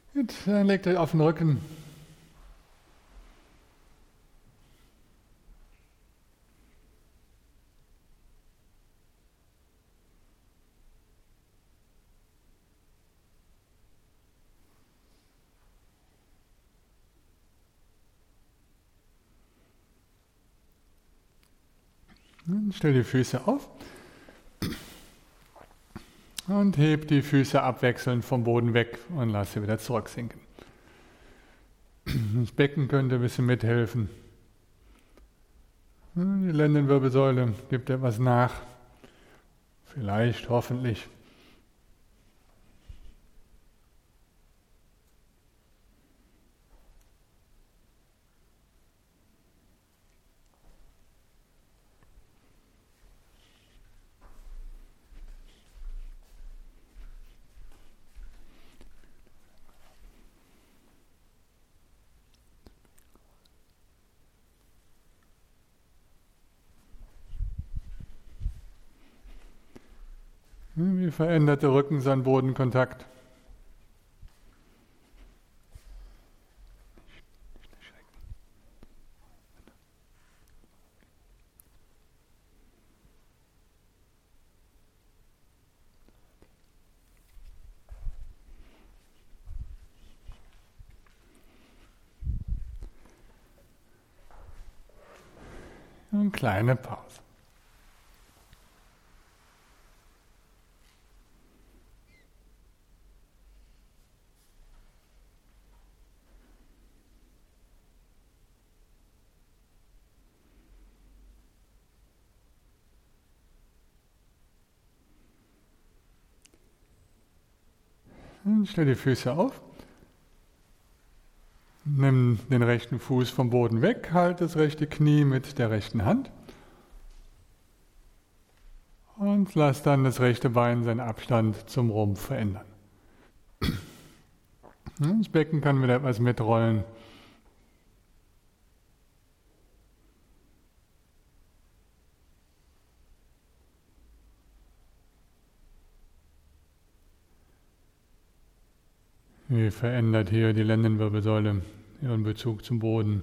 Gut, dann legt euch auf den Rücken. Dann stell die Füße auf und heb die Füße abwechselnd vom Boden weg und lass sie wieder zurücksinken. Das Becken könnte ein bisschen mithelfen. Die Lendenwirbelsäule gibt etwas nach. Vielleicht, hoffentlich. Wie verändert der Rücken seinen Bodenkontakt? Eine kleine Pause. Dann stell die Füße auf. Nimm den rechten Fuß vom Boden weg, halt das rechte Knie mit der rechten Hand und lass dann das rechte Bein seinen Abstand zum Rumpf verändern. Das Becken kann wieder etwas mitrollen. Wie verändert hier die Lendenwirbelsäule ihren Bezug zum Boden?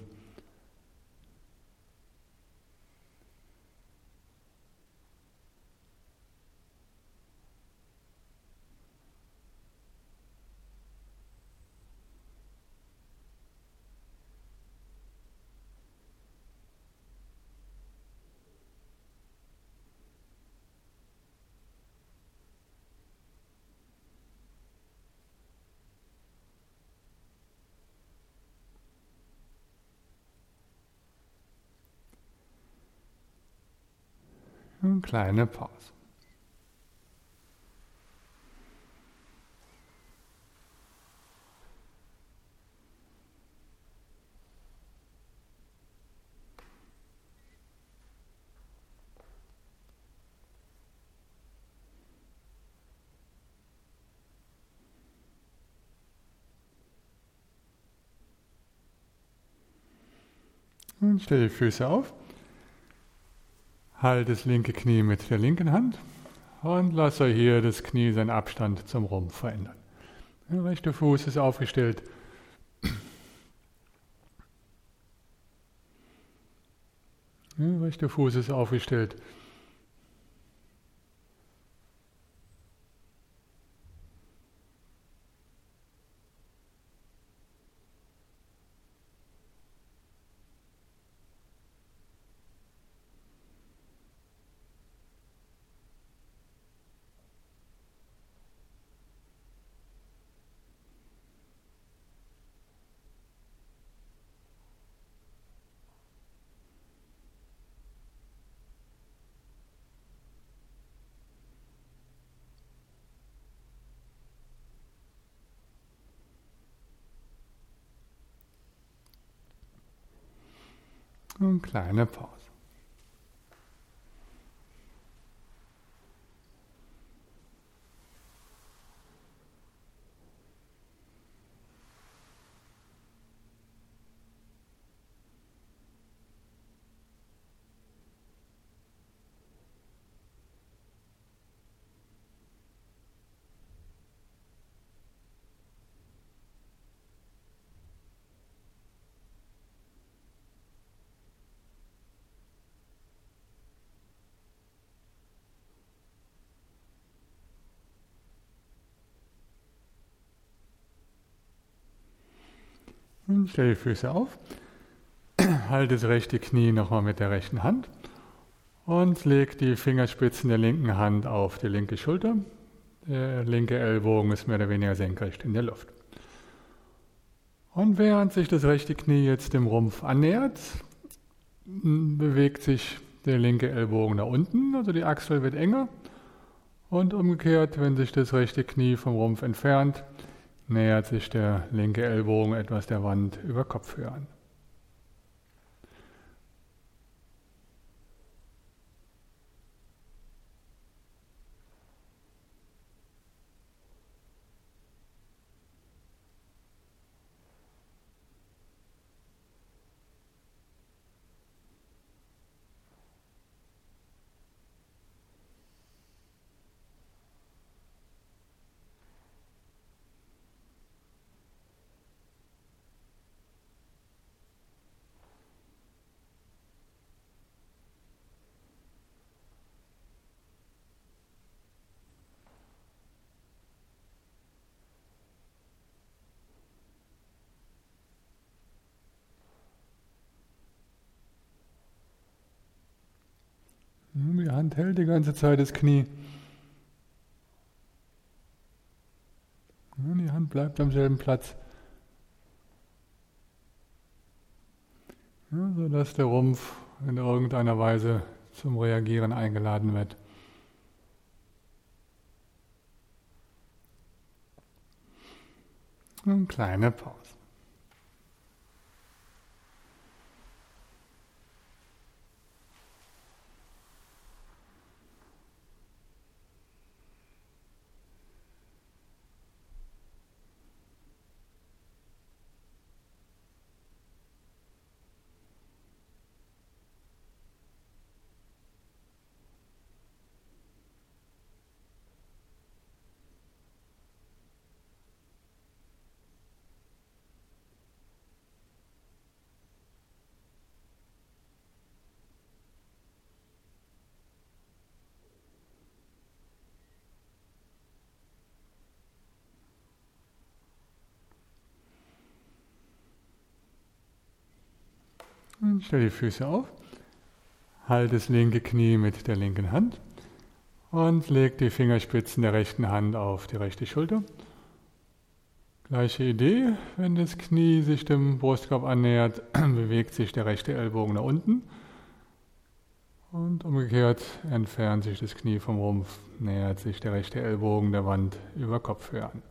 Eine kleine Pause. Und stell die Füße auf. Halt das linke Knie mit der linken Hand und lasse hier das Knie seinen Abstand zum Rumpf verändern. Der rechte Fuß ist aufgestellt. Der rechte Fuß ist aufgestellt. Und kleine Pause. Und stell die Füße auf. Halte das rechte Knie nochmal mit der rechten Hand und leg die Fingerspitzen der linken Hand auf die linke Schulter. Der linke Ellbogen ist mehr oder weniger senkrecht in der Luft. Und während sich das rechte Knie jetzt dem Rumpf annähert, bewegt sich der linke Ellbogen nach unten, also die Achsel wird enger. Und umgekehrt, wenn sich das rechte Knie vom Rumpf entfernt, nähert sich der linke Ellbogen etwas der Wand über Kopfhöhe an. Die Hand hält die ganze Zeit das Knie. Die Hand bleibt am selben Platz, sodass der Rumpf in irgendeiner Weise zum Reagieren eingeladen wird. Eine kleine Pause. Und stell die Füße auf, halte das linke Knie mit der linken Hand und leg die Fingerspitzen der rechten Hand auf die rechte Schulter. Gleiche Idee, wenn das Knie sich dem Brustkorb annähert, bewegt sich der rechte Ellbogen nach unten und umgekehrt entfernt sich das Knie vom Rumpf, nähert sich der rechte Ellbogen der Wand über Kopfhöhe an.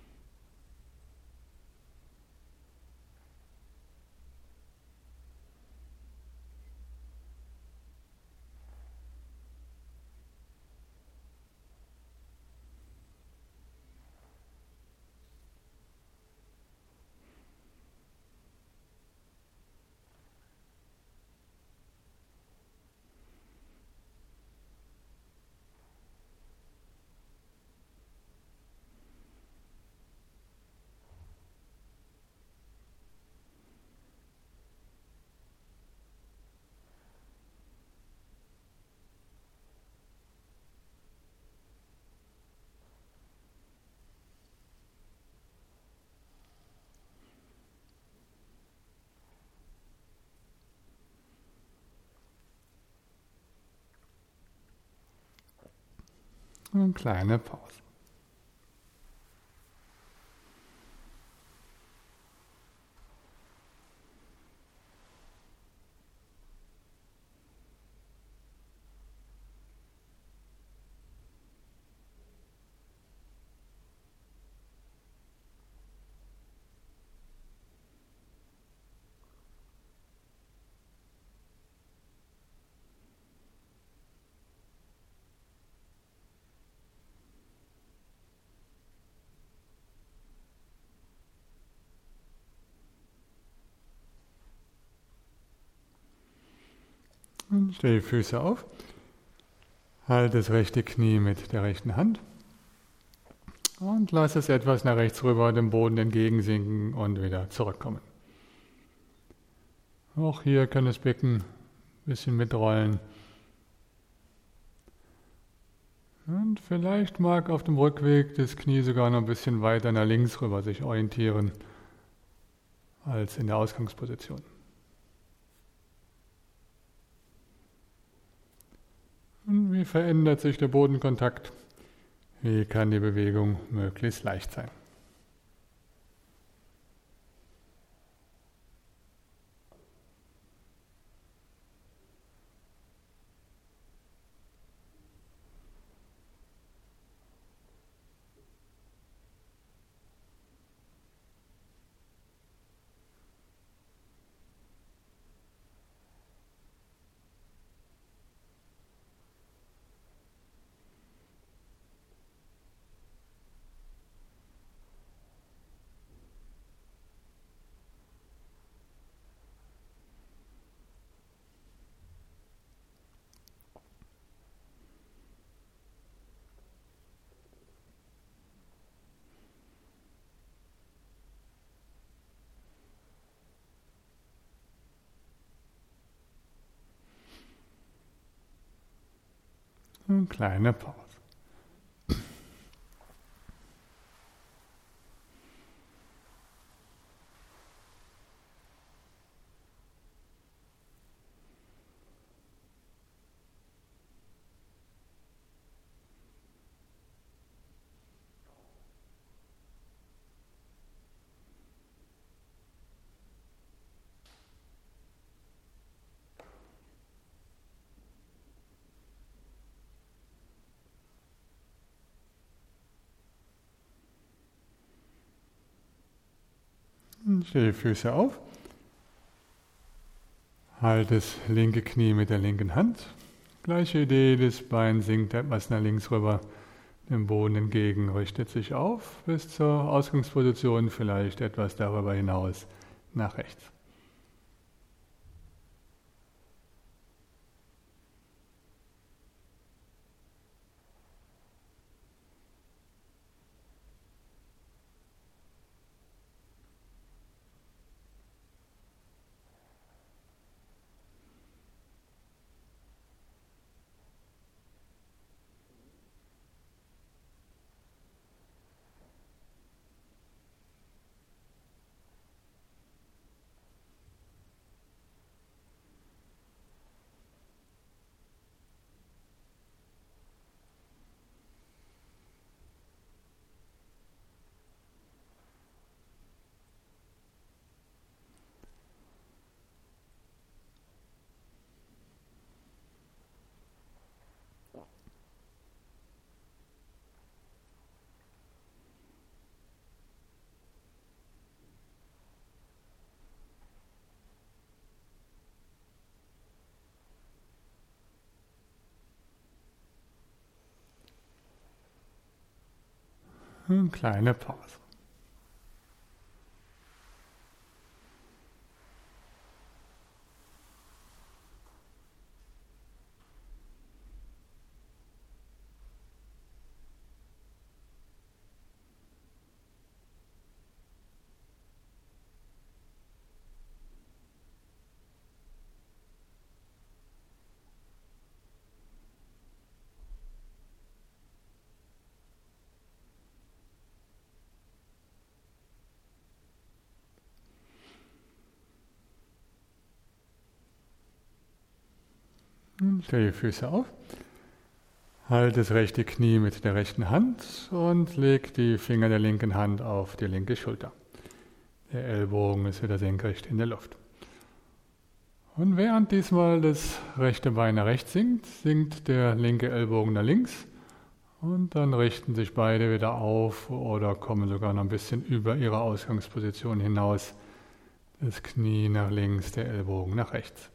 Eine kleine Pause. Und stell die Füße auf, halte das rechte Knie mit der rechten Hand und lass es etwas nach rechts rüber dem Boden entgegensinken und wieder zurückkommen. Auch hier kann das Becken ein bisschen mitrollen. Und vielleicht mag auf dem Rückweg das Knie sogar noch ein bisschen weiter nach links rüber sich orientieren. als in der Ausgangsposition. Und wie verändert sich der Bodenkontakt? Wie kann die Bewegung möglichst leicht sein? Eine kleine Pause. Stell die Füße auf. Halt das linke Knie mit der linken Hand. Gleiche Idee, das Bein sinkt etwas nach links rüber, dem Boden entgegen, richtet sich auf bis zur Ausgangsposition, vielleicht etwas darüber hinaus nach rechts. Eine kleine Pause. Stell die Füße auf. Halt das rechte Knie mit der rechten Hand und leg die Finger der linken Hand auf die linke Schulter. Der Ellbogen ist wieder senkrecht in der Luft. Und während diesmal das rechte Bein nach rechts sinkt, sinkt der linke Ellbogen nach links und dann richten sich beide wieder auf oder kommen sogar noch ein bisschen über ihre Ausgangsposition hinaus. Das Knie nach links, der Ellbogen nach rechts.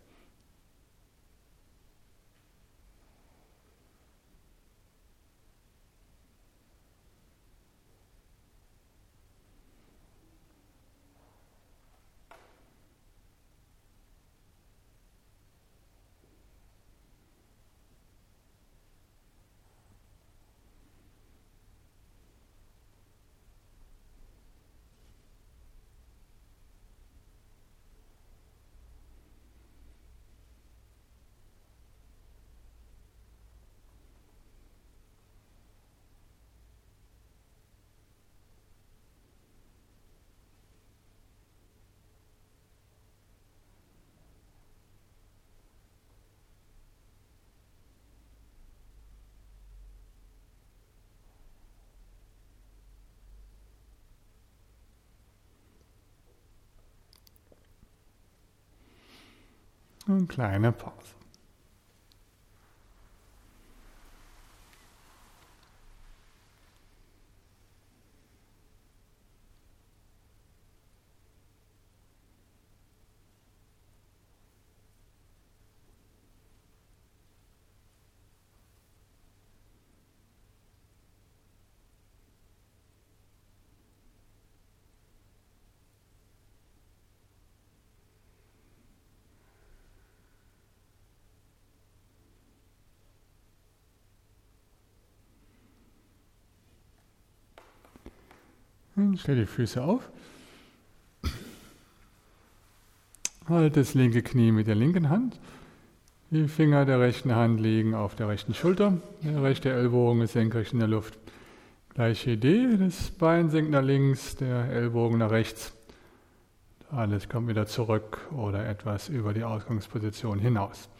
Eine kleine Pause. Stell die Füße auf. Halt das linke Knie mit der linken Hand. Die Finger der rechten Hand liegen auf der rechten Schulter. Der rechte Ellbogen ist senkrecht in der Luft. Gleiche Idee, das Bein sinkt nach links, der Ellbogen nach rechts. Alles kommt wieder zurück oder etwas über die Ausgangsposition hinaus.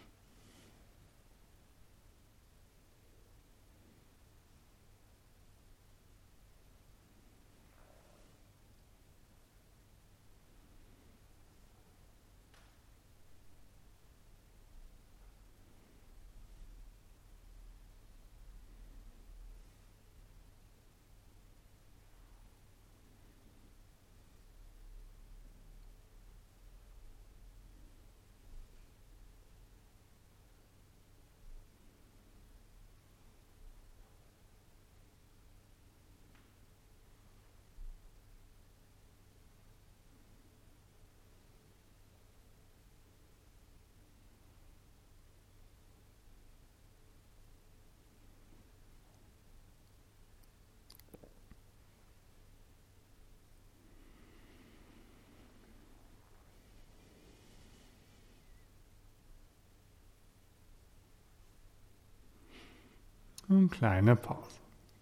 Eine kleine Pause.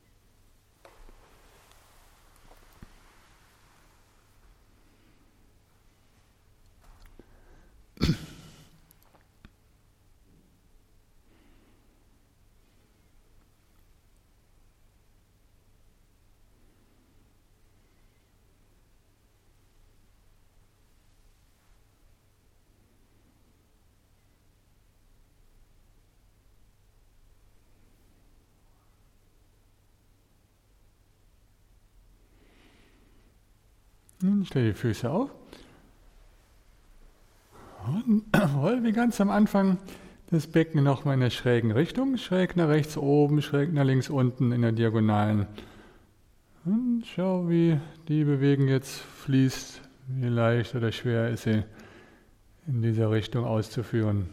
Stell die Füße auf. Und roll wie ganz am Anfang das Becken nochmal in der schrägen Richtung. Schräg nach rechts oben, schräg nach links unten in der Diagonalen. Und schau, wie die Bewegung jetzt fließt, wie leicht oder schwer ist sie in dieser Richtung auszuführen.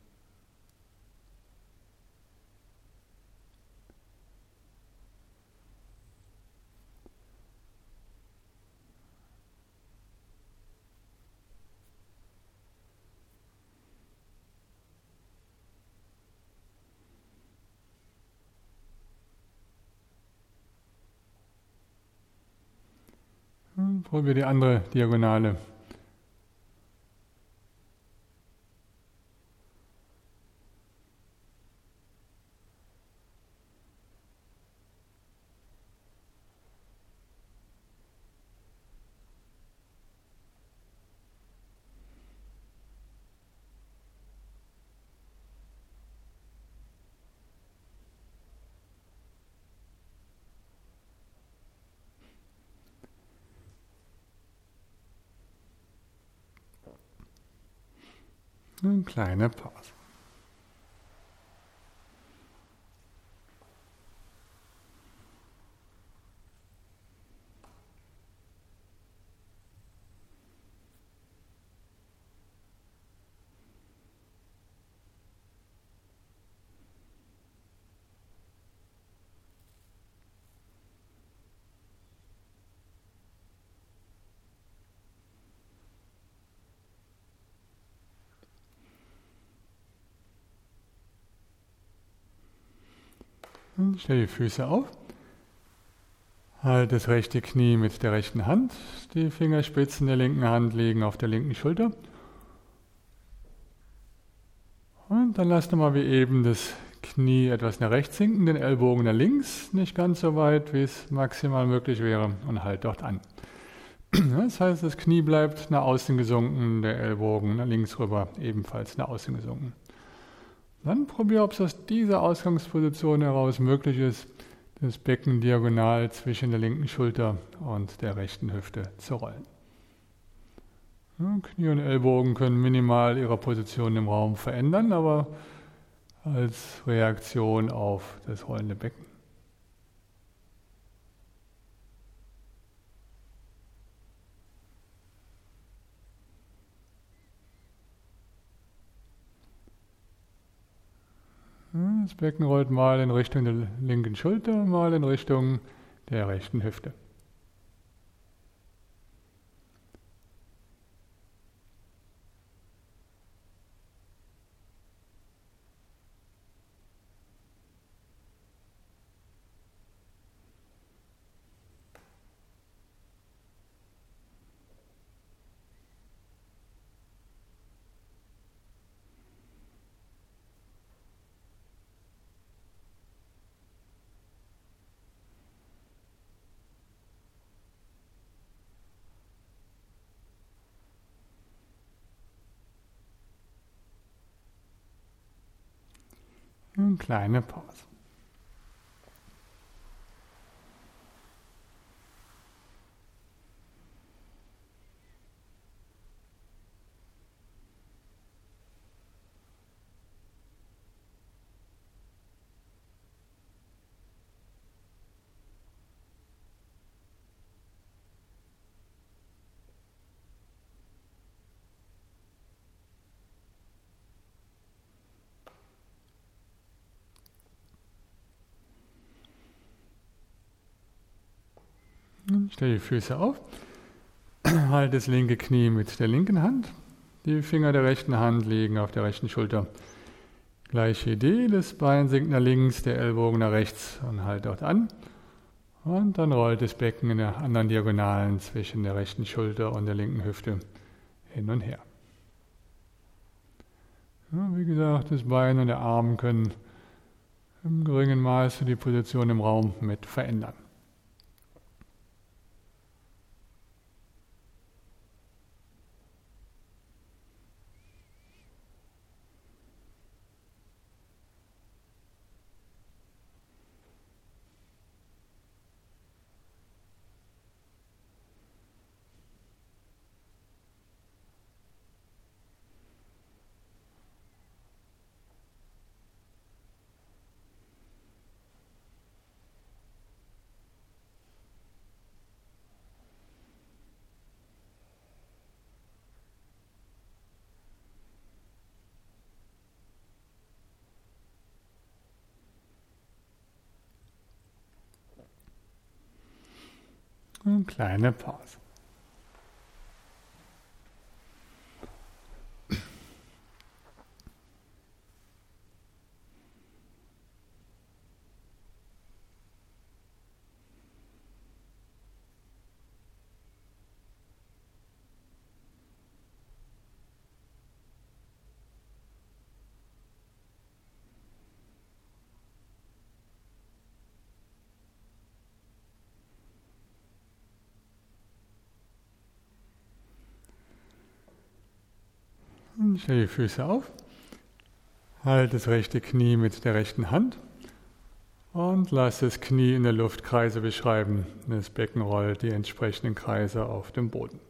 Probier die andere Diagonale. Eine kleine Pause. Stell die Füße auf. Halt das rechte Knie mit der rechten Hand. Die Fingerspitzen der linken Hand liegen auf der linken Schulter. Und dann lass nochmal wie eben das Knie etwas nach rechts sinken, den Ellbogen nach links, nicht ganz so weit, wie es maximal möglich wäre, und halt dort an. Das heißt, das Knie bleibt nach außen gesunken, der Ellbogen nach links rüber ebenfalls nach außen gesunken. Dann probier, ob es aus dieser Ausgangsposition heraus möglich ist, das Becken diagonal zwischen der linken Schulter und der rechten Hüfte zu rollen. Ja, Knie und Ellbogen können minimal ihre Position im Raum verändern, aber als Reaktion auf das rollende Becken. Das Becken rollt mal in Richtung der linken Schulter, mal in Richtung der rechten Hüfte. Eine kleine Pause. Stell die Füße auf, halt das linke Knie mit der linken Hand, die Finger der rechten Hand liegen auf der rechten Schulter. Gleiche Idee, das Bein sinkt nach links, der Ellbogen nach rechts und halt dort an. Und dann rollt das Becken in der anderen Diagonalen zwischen der rechten Schulter und der linken Hüfte hin und her. Ja, wie gesagt, das Bein und der Arm können im geringen Maße die Position im Raum mit verändern. Eine kleine Pause. Und stell die Füße auf, halt das rechte Knie mit der rechten Hand und lass das Knie in der Luft Kreise beschreiben. Das Becken rollt die entsprechenden Kreise auf dem Boden.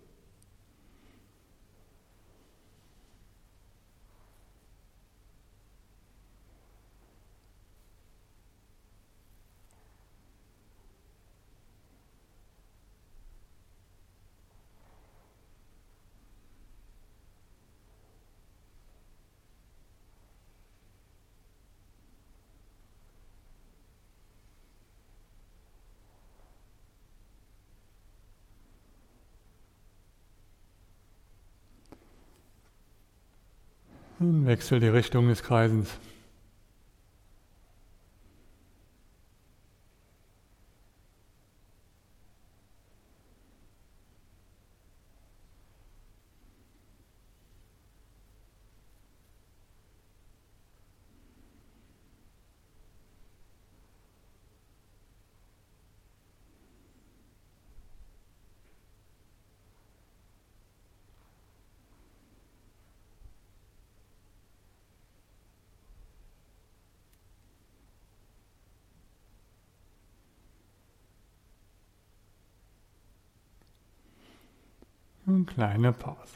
Und wechsel die Richtung des Kreisens. Eine kleine Pause.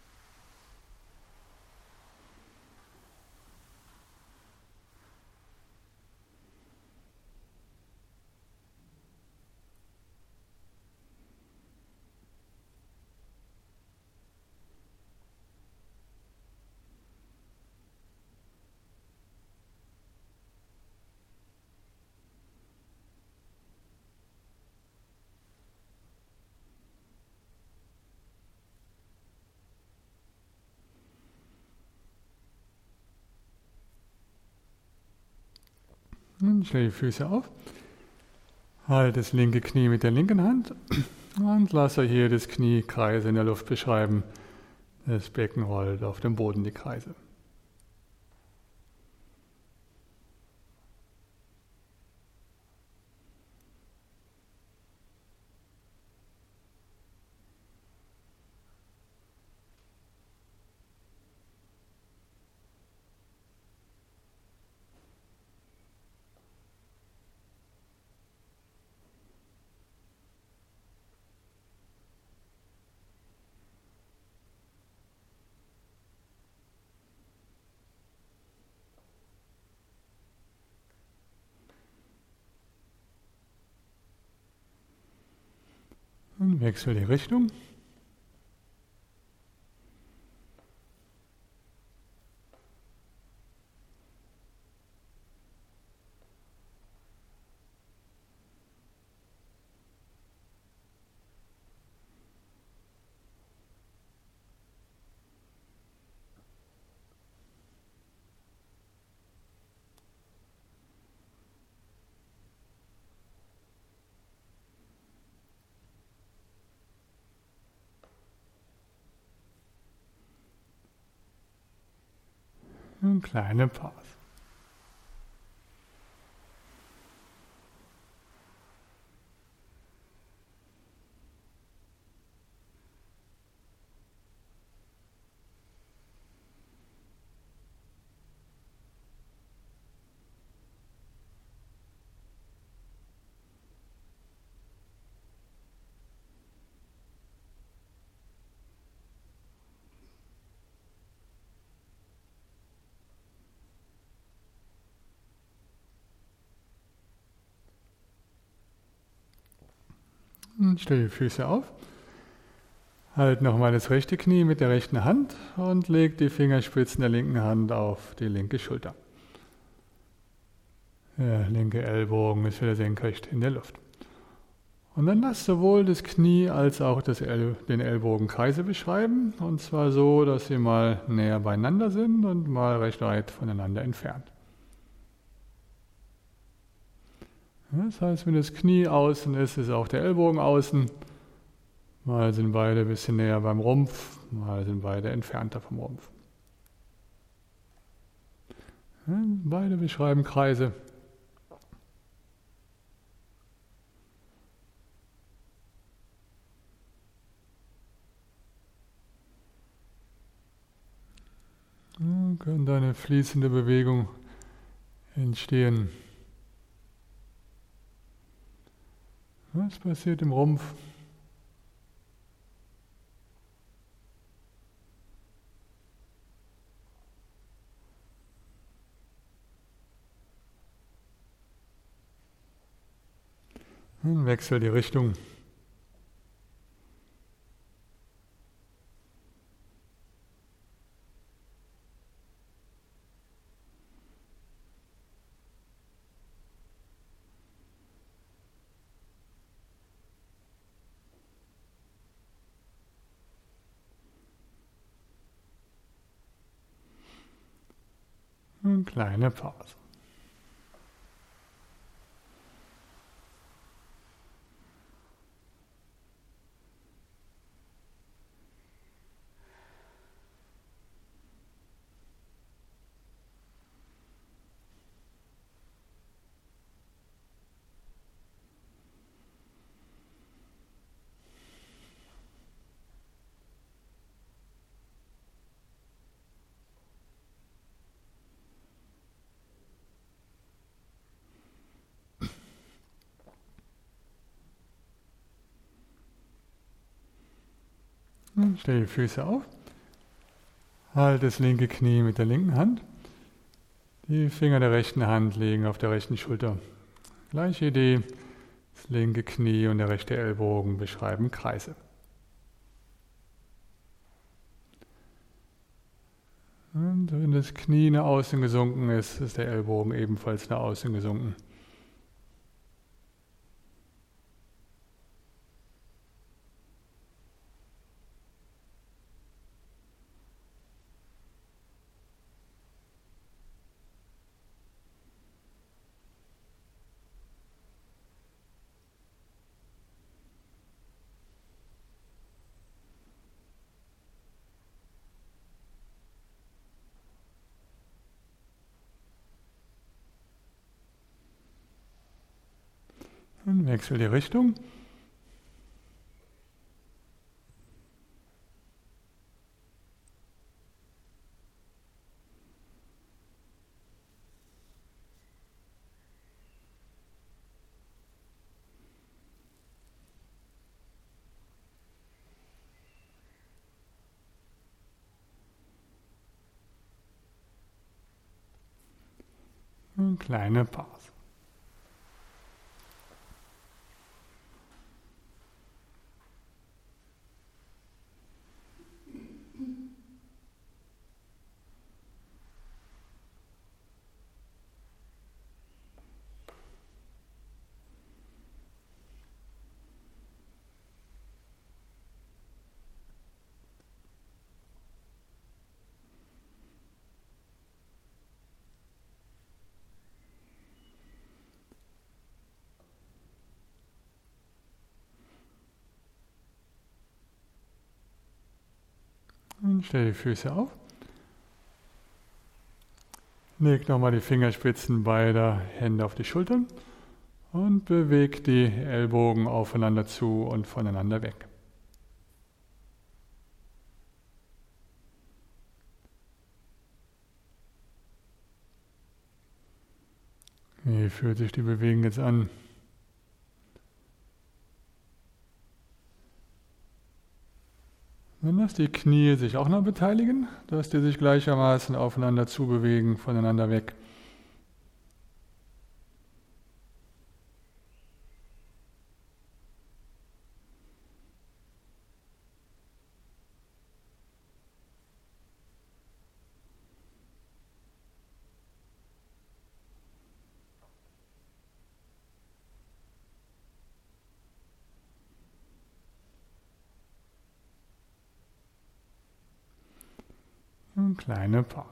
Und stell die Füße auf. Halt das linke Knie mit der linken Hand und lasse hier das Knie Kreise in der Luft beschreiben. Das Becken rollt auf dem Boden die Kreise. Und wechsel die Richtung. Eine kleine Pause. Und stell die Füße auf. Halt nochmal das rechte Knie mit der rechten Hand und leg die Fingerspitzen der linken Hand auf die linke Schulter. Der linke Ellbogen ist wieder senkrecht in der Luft. Und dann lass sowohl das Knie als auch den Ellbogen Kreise beschreiben. Und zwar so, dass sie mal näher beieinander sind und mal recht weit voneinander entfernt. Das heißt, wenn das Knie außen ist, ist auch der Ellbogen außen. Mal sind beide ein bisschen näher beim Rumpf, mal sind beide entfernter vom Rumpf. Beide beschreiben Kreise. Kann da eine fließende Bewegung entstehen. Was passiert im Rumpf? Wechsel die Richtung. Eine kleine Pause. Und stell die Füße auf. Halt das linke Knie mit der linken Hand. Die Finger der rechten Hand liegen auf der rechten Schulter. Gleiche Idee. Das linke Knie und der rechte Ellbogen beschreiben Kreise. Und wenn das Knie nach außen gesunken ist, ist der Ellbogen ebenfalls nach außen gesunken. Dann wechsel die Richtung. Eine kleine Pause. Und stell die Füße auf. Leg nochmal die Fingerspitzen beider Hände auf die Schultern und beweg die Ellbogen aufeinander zu und voneinander weg. Wie fühlt sich die Bewegung jetzt an? Dann lass die Knie sich auch noch beteiligen, dass die sich gleichermaßen aufeinander zubewegen, voneinander weg. Eine kleine Pause.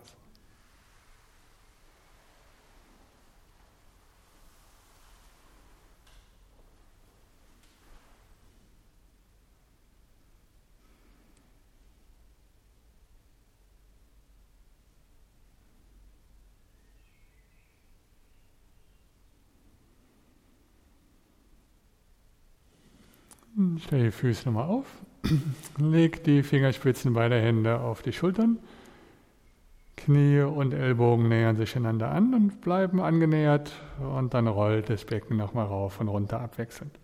Stell die Füße nochmal auf. Leg die Fingerspitzen beider Hände auf die Schultern. Knie und Ellbogen nähern sich einander an und bleiben angenähert und dann rollt das Becken nochmal rauf und runter abwechselnd.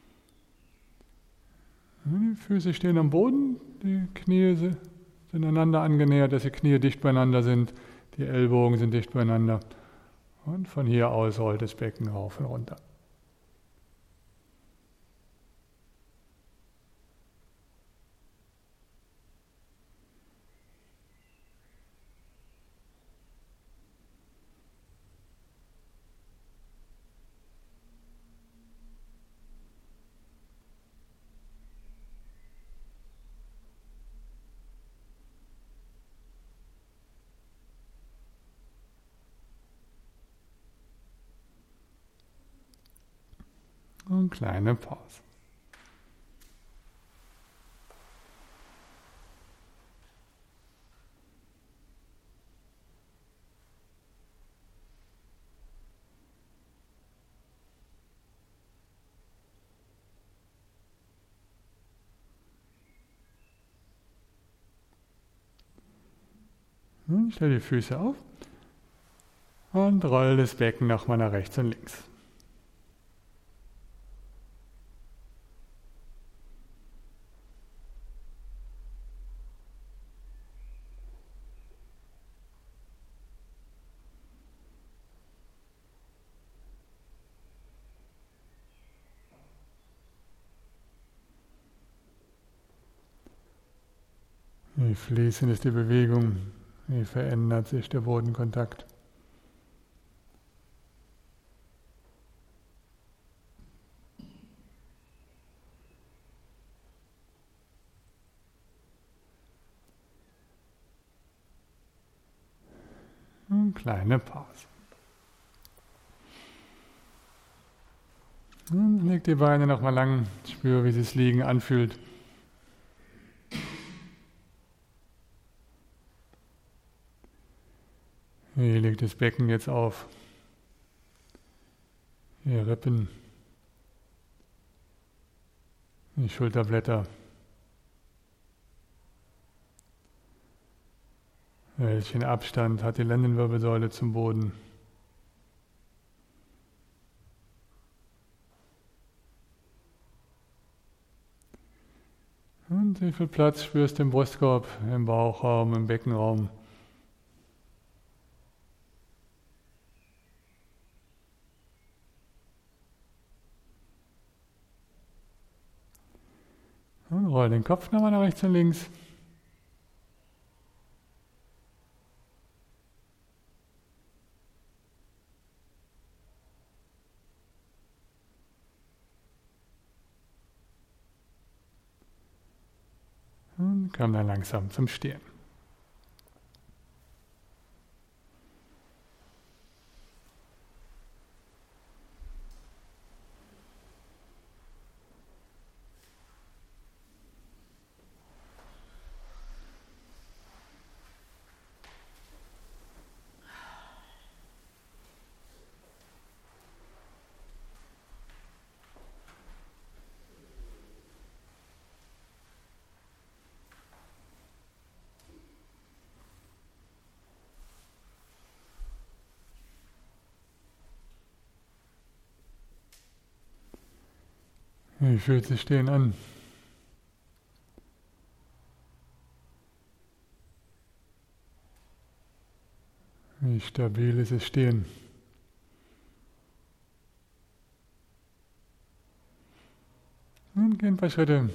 Die Füße stehen am Boden, die Knie sind einander angenähert, dass die Knie dicht beieinander sind, die Ellbogen sind dicht beieinander und von hier aus rollt das Becken rauf und runter. Und kleine Pause. Stell die Füße auf und roll das Becken nochmal nach rechts und links. Wie fließend ist die Bewegung? Wie verändert sich der Bodenkontakt? Eine kleine Pause. Leg die Beine nochmal lang, spüre, wie sich das Liegen anfühlt. Wie liegt das Becken jetzt auf? Die Rippen, die Schulterblätter. Welchen Abstand hat die Lendenwirbelsäule zum Boden? Und wie viel Platz spürst du im Brustkorb, im Bauchraum, im Beckenraum? Und roll den Kopf nochmal nach rechts und links. Und komm dann langsam zum Stehen. Wie fühlt sich Stehen an? Wie stabil ist es Stehen? Und geh ein paar Schritte.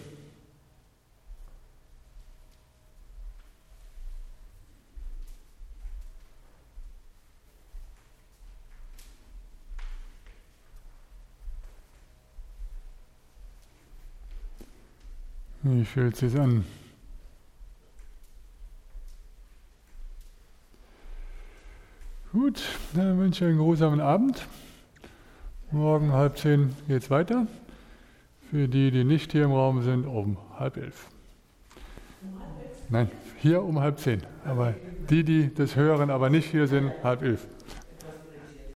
Wie fühlt es sich an? Gut, dann wünsche ich einen geruhsamen Abend. Morgen 10:30 geht's weiter. Für die, die nicht hier im Raum sind, um 10:30. Nein, hier um 10:30. Aber die das hören, aber nicht hier sind, 10:30.